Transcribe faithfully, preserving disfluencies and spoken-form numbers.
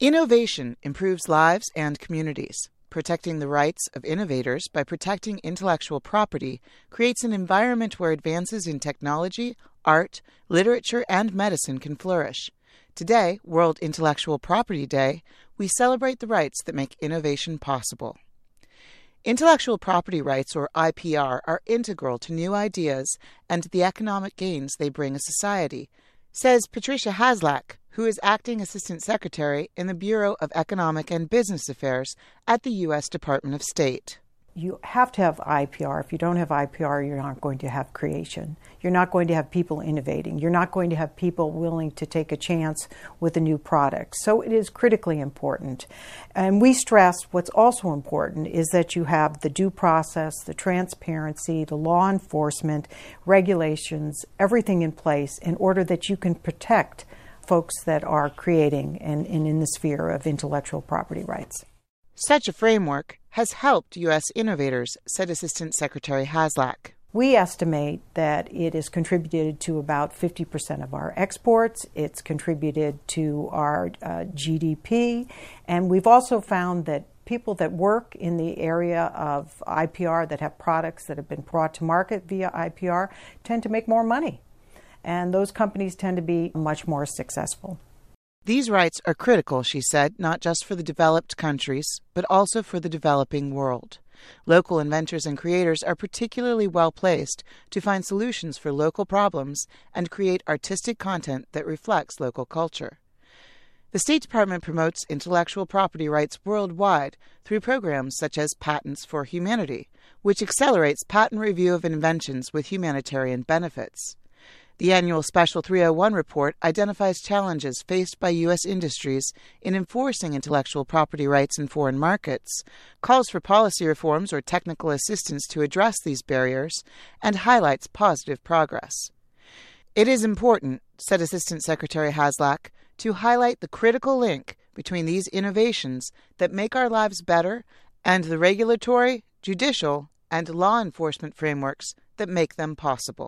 Innovation improves lives and communities. Protecting the rights of innovators by protecting intellectual property creates an environment where advances in technology, art, literature, and medicine can flourish. Today, World Intellectual Property Day, we celebrate the rights that make innovation possible. Intellectual property rights, or I P R, are integral to new ideas and the economic gains they bring a society, says Patricia Haslak, who is Acting Assistant Secretary in the Bureau of Economic and Business Affairs at the U S Department of State. You have to have I P R. If you don't have I P R, you're not going to have creation. You're not going to have people innovating. You're not going to have people willing to take a chance with a new product. So it is critically important. And we stress what's also important is that you have the due process, the transparency, the law enforcement, regulations, everything in place in order that you can protect folks that are creating and, and in the sphere of intellectual property rights. Such a framework has helped U S innovators, said Assistant Secretary Haslak. We estimate that it has contributed to about fifty percent of our exports. It's contributed to our uh, G D P. And we've also found that people that work in the area of I P R, that have products that have been brought to market via I P R, tend to make more money. And those companies tend to be much more successful. These rights are critical, she said, not just for the developed countries, but also for the developing world. Local inventors and creators are particularly well placed to find solutions for local problems and create artistic content that reflects local culture. The State Department promotes intellectual property rights worldwide through programs such as Patents for Humanity, which accelerates patent review of inventions with humanitarian benefits. The annual Special three oh one report identifies challenges faced by U S industries in enforcing intellectual property rights in foreign markets, calls for policy reforms or technical assistance to address these barriers, and highlights positive progress. It is important, said Assistant Secretary Haslak, to highlight the critical link between these innovations that make our lives better and the regulatory, judicial, and law enforcement frameworks that make them possible.